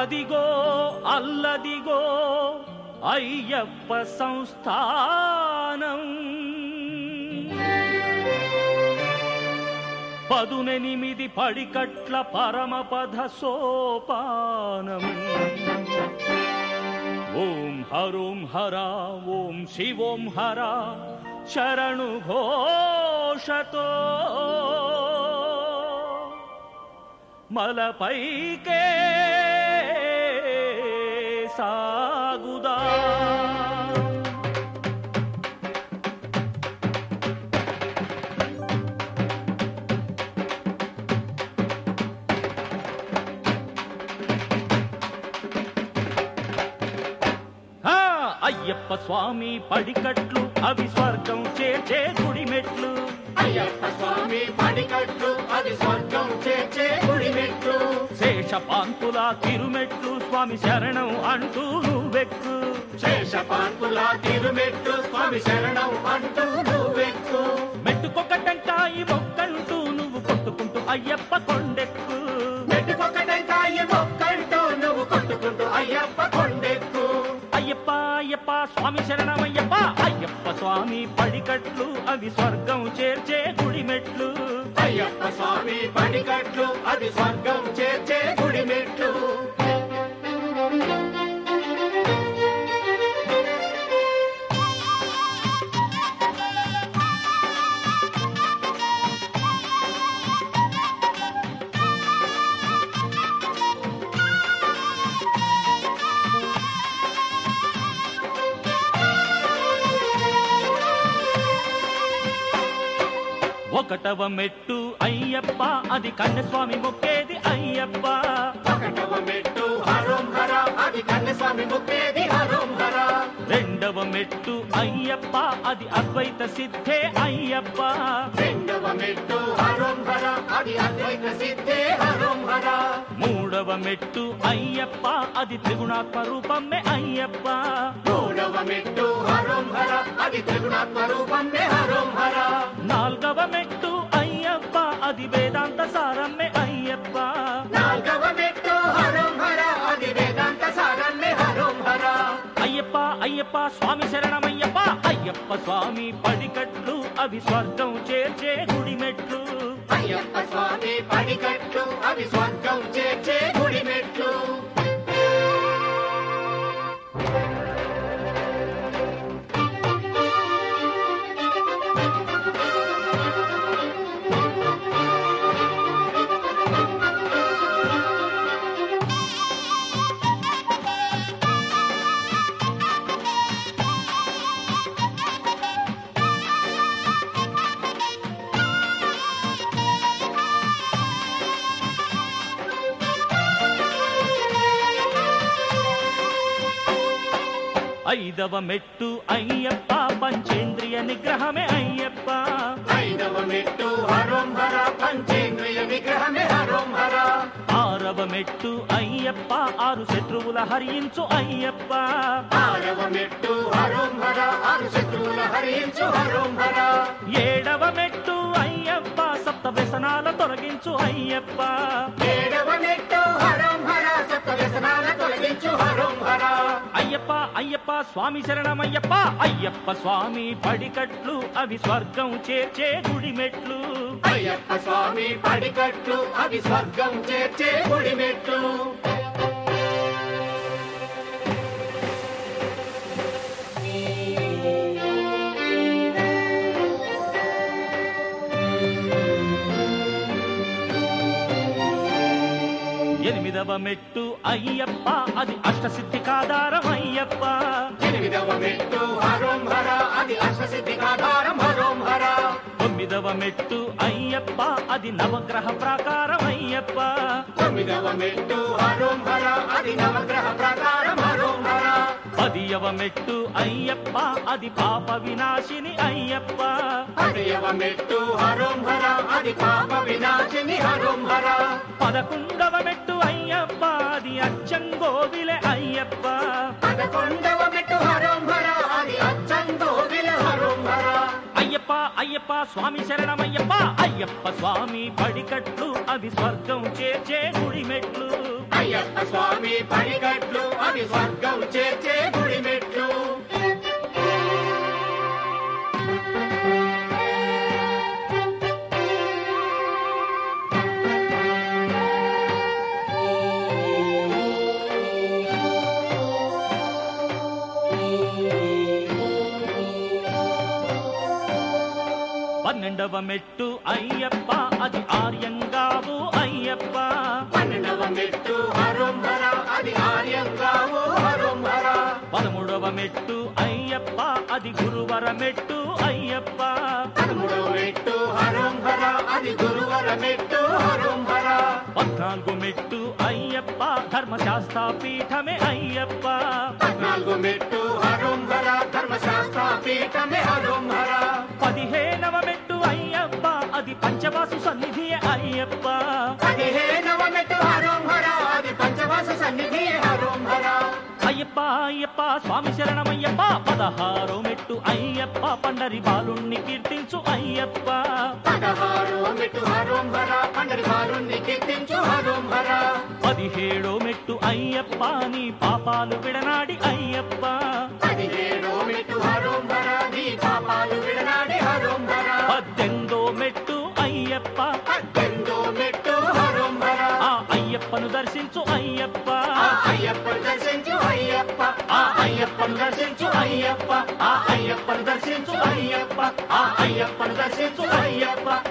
అదిగో అల్లదిగో అయ్యప్ప సంస్థానం 18 పడికట్ల పరమపద సోపానం ఓం హరోం హర ఓం శివోం హర శరణు ఘోషతో మలపైకే సాగుదా అయ్యప్ప స్వామి పడికట్లు అవి స్వర్గం చేర్చే గుడి మెట్లు అయ్యప్ప స్వామి పడికట్లు అవి స్వర్గం చేర్చే గుడి మెట్లు శేషపాంతుల తిరుమెట్లు స్వామి శరణం అంటూ నువ్వెక్కు శేషపాంతుల తిరుమెట్లు స్వామి శరణం అంటూ నువ్వెక్కు మెట్టుకొక టెంకాయి మొక్కంటూ నువ్వు కొట్టుకుంటూ అయ్యప్ప కొండెక్కు మెట్టుకొక టెంకాయి మొక్కంటూ నువ్వు కొట్టుకుంటూ అయ్యప్ప కొండెక్కు అయ్యప్ప అయ్యప్ప స్వామి శరణమయ్యప్ప అయ్యప్ప స్వామి పడికట్లు అవి స్వర్గం చేర్చే గుడి మెట్లు అయ్యప్ప స్వామి పడికట్లు అది స్వర్గం చేర్చే గుడి మెట్లు ఒకటవ మెట్టు అయ్యప్ప అది కన్యస్వామి మొక్కేది అయ్యప్ప ఒకటవ మెట్టు హరోం హర అది కన్యస్వామి మొక్కేది హరోం హర రెండవ మెట్టు అయ్యప్ప అది అద్వైత సిద్ధే అయ్యప్ప రెండవ మెట్టు హరోం హర అది అద్వైత సిద్ధే హరోం హర మూడవ మెట్టు అయ్యప్ప అది త్రిగుణాత్మ రూపమే అయ్యప్ప మూడవ మెట్టు హరోం హర అది త్రిగుణాత్మ రూపమే హరోం హర నాల్గవ మెట్టు అయ్యప్ప అది వేదాంత సారమే అయ్యప్ప నాల్గవ మెట్టు హరోం హర అది వేదాంత సారమే హరోం హర అయ్యప్ప అయ్యప్ప స్వామి శరణమయ్యప్ప అయ్యప్ప స్వామి పడికట్లు అవి స్వర్గం చేర్చే గుడి మెట్లు అయ్యప్ప స్వామి పడికట్లు అవి స్వర్గం చేర్చే గుడి మెట్లు 5వ మెట్టు అయ్యప్ప పంచేంద్రియ నిగ్రహమే అయ్యప్ప 5వ మెట్టు హరోం హర పంచేంద్రియ నిగ్రహమే హరోం హర 6వ మెట్టు అయ్యప్ప 6 శత్రువుల హరించు అయ్యప్ప 6వ మెట్టు హరోం హర 6 శత్రువుల హరించు హరోం హర 7వ మెట్టు అయ్యప్ప సప్త వ్యసనాల తొలగించు అయ్యప్ప 7వ మెట్టు హరోం హర సప్త వ్యసనాల తొలగించు హరోం హర అయ్యప్ప అయ్యప్ప స్వామి శరణమయ్యప్ప అయ్యప్ప స్వామి పడికట్లు అవి స్వర్గం చేర్చే గుడి మెట్లు అయ్యప్ప స్వామి పడికట్లు అవి స్వర్గం చేర్చే గుడి మెట్లు 8వ మెట్టు అయ్యప్ప అది అష్టసిద్ధికాధారం అయ్యప్ప 8వ మెట్టు హరోం హర అది అష్టసిద్ధికాధారం హరోం హర 9వ మెట్టు అయ్యప్ప అది నవగ్రహ ప్రాకారం అయ్యప్ప 9వ మెట్టు హరోం హర అది నవగ్రహ ప్రాకారం హరోం హర 10వ మెట్టు అయ్యప్ప అది పాప వినాశిని అయ్యప్ప 10వ మెట్టు హరోం హర అది పాప వినాశిని హరోం హర 11వ మెట్టు అయ్యప్ప అది అచ్చంగోవిలే అయ్యప్ప 11వ మెట్టు హరోం హర అది అచ్చంగోవిలే హరోం హర అయ్యప్ప అయ్యప్ప స్వామి శరణమయ్యప్ప అయ్యప్ప స్వామి పడికట్లు అవి స్వర్గం చేర్చే గుడి మెట్లు అయ్యప్ప స్వామి పడిగట్లు అవి స్వర్గం చేర్చే గుడి మెట్లు పన్నెండవ మెట్టు అయ్యప్ప అది ఆర్యంగావు అయ్యప్ప 12వ మెట్టు హరోంహర అది ఆర్యంగావు హరోంహర 13వ మెట్టు అయ్యప్ప అది గురువర మెట్టు అయ్యప్ప 13వ మెట్టు హరోంహర అది గురువర మెట్టు హరోంహర 14 మెట్టు అయ్యప్ప ధర్మశాస్త్ర పీఠమే అయ్యప్ప 14వ మెట్టు హరోంహర ధర్మశాస్త్ర పీఠమే హరోంహర 15వ మెట్టు అయ్యప్ప అది పంచవాసు సన్నిధి అయ్యప్ప 15వ మెట్టు హరోంహర అది పంచవాసు సన్నిధి హరోంహర అయ్యప్ప అయ్యప్ప స్వామి శరణమయ్యప్ప 16వ మెట్టు అయ్యప్ప పండరి బాలుణ్ణి కీర్తించు అయ్యప్ప 16వ మెట్టు హరోంహర పండరి బాలుణ్ణి కీర్తించు హరోంహర 17వ మెట్టు అయ్యప్ప నీ పాపాలు విడనాడి అయ్యప్ప 17వ మెట్టు హరోంహర నీ పాపాలు విడనాడి హరోంహర 18వ మెట్టు అయ్యప్ప 18వ మెట్టు హరోంహర ఆ అయ్యప్పను దర్శించు అయ్యప్ప ఆ అయ్యప్పను దర్శించు అయ్యప్ప ఆ అయ్యప్పను దర్శించు అయ్యప్ప ఆ అయ్యప్పను దర్శించు అయ్యప్ప ఆ అయ్యప్పను దర్శించు అయ్యప్ప